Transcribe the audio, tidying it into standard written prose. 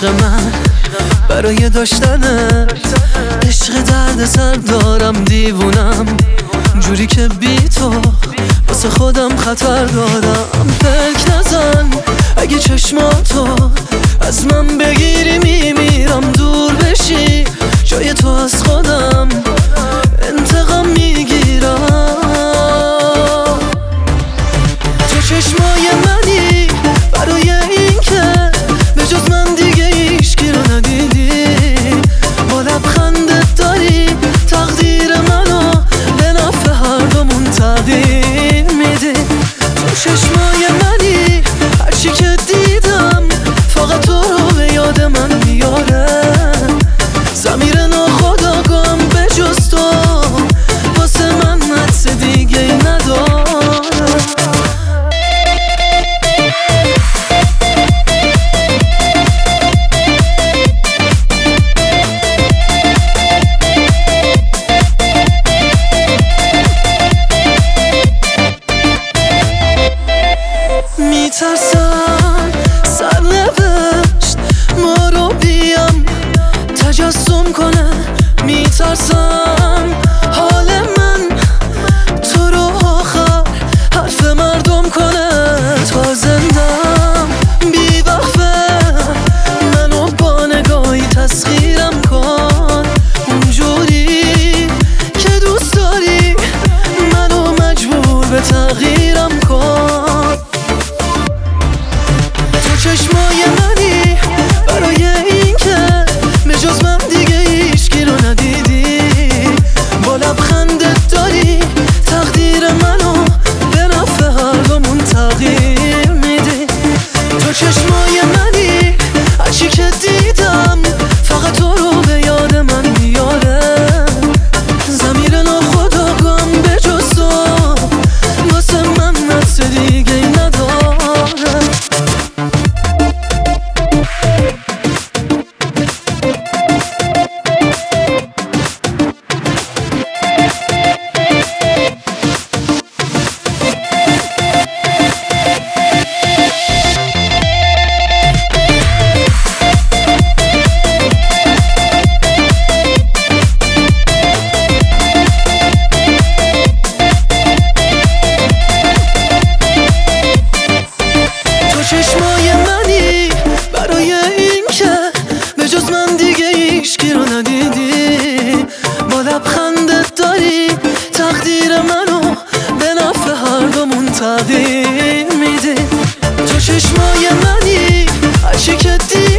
عشق من برای داشتنت، عشق درد سر دارم، دیوونم جوری که بی تو واسه خودم خطر دارم. فکر نزن اگه چشماتو از من بگیری میمیرم، دور بشی جای تو از خودم انتقام میگیرم. تو چشمای منی برای این که به جز من دیگه هیچکی رو ندیدی، با لبخندت داری تقدیر منو به نفع هر دومون تغییر میدی. تو چشمای منی هرچی که دیدم فقط تو رو به یاد من میاره، ضمیر ناخودآگاهم به جز تو واسه من حدس دیگه نداره. میترسم سرنوشت ما رو بیام تجسم کنه، میترسم حال من تو رو آخر حرف مردم کنه. تا زندم بی وقفه منو با نگاهی تسخیرم کن، اونجوری که دوست داری منو مجبور به تغییرم کن. چشمای منی برای این که به جز من دیگه هیچکی رو ندیدی، با لبخندت داری تقدیر منو به نفع هر دومون تغییر میدی. تو چشمای منی هرچی که دیدم فقط تو رو به یاد من میاره، ضمیر ناخودآگاهم به جز تو واسه من حدس دیگه نداره. چشمای منی برای این که به جز من دیگه هیچکی رو ندیدی، با لبخندت داری تقدیر منو به نفع هر دومون تغییر میدی. تو چشمای منی هرچی که